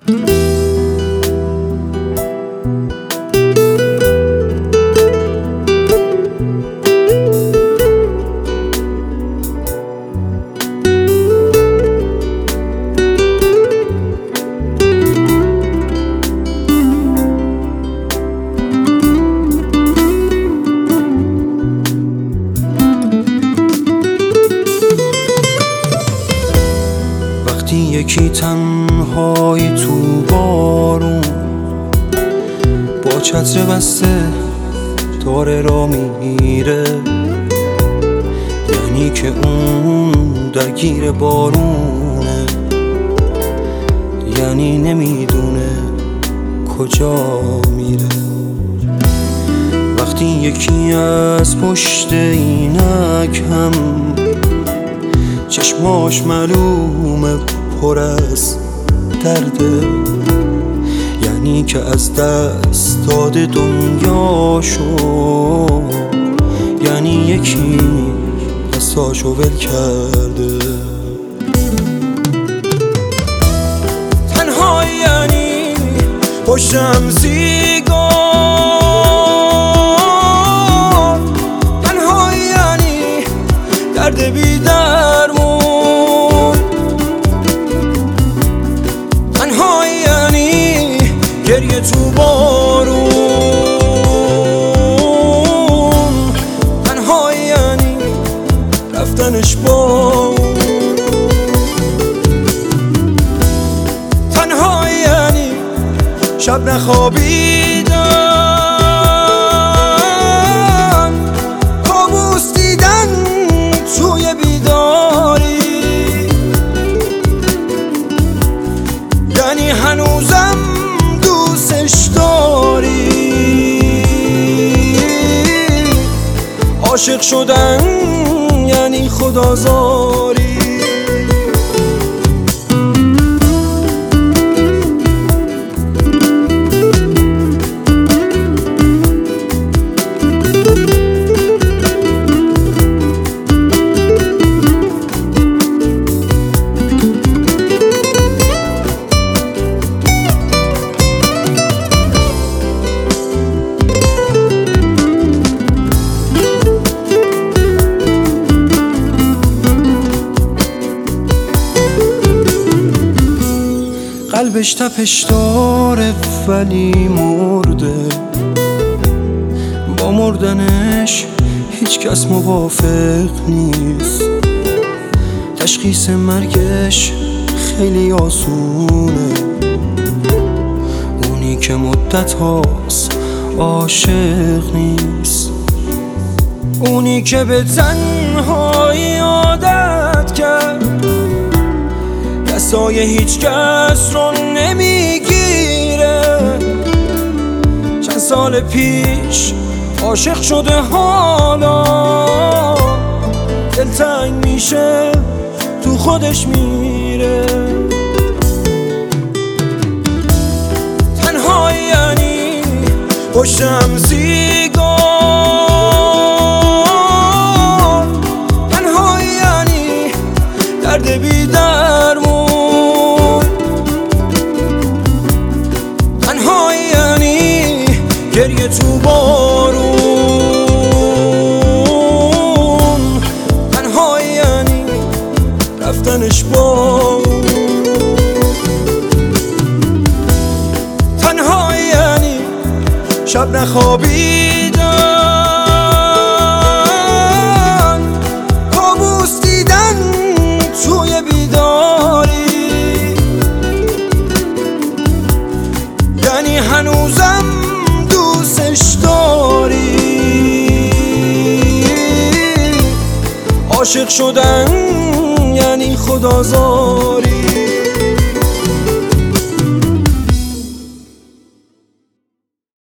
وقتی یکی تنهای تو بارون با چتر بسته داره را میره، یعنی که اون درگیر بارونه، یعنی نمیدونه کجا میره. وقتی یکی از پشت اینک هم چشماش معلومه پر از درده، یعنی که از دست داده دنیاشو، یعنی یکی دستاشو ول کرده. تنهایی یعنی پشتم سیگار، تنهایی یعنی درد بی درمون، تنهایی یعنی گریه تو بارون، تنهایی یعنی رفتنش با اون، تنهایی یعنی شب نخوابیدن، کابوس دیدن توی بیداری، یعنی هنوزم دوستش داری. عاشق شدن یعنی خدازاری. قلبش تپش داره ولی مرده، با مردنش هیچ کس موافق نیست. تشخیص مرگش خیلی آسونه، اونی که مدت هاست عاشق نیست، اونی که به تنهایی عادت کرد، دستای هیچ کس رو نمیگیره. چند سال پیش عاشق شده، حالا دلتنگ میشه تو خودش میره. تنهایی یعنی پشتم سیگار، تنهایی یعنی درد بی درمون، تنهایی یعنی گریه تو بارون، تنهایی یعنی رفتنش با اون، تنهایی یعنی شب نخوابیدن، کابوس دیدن توی بیداری، یعنی هنوزم دوستش داری. عاشق شدن یعنی خدازاری.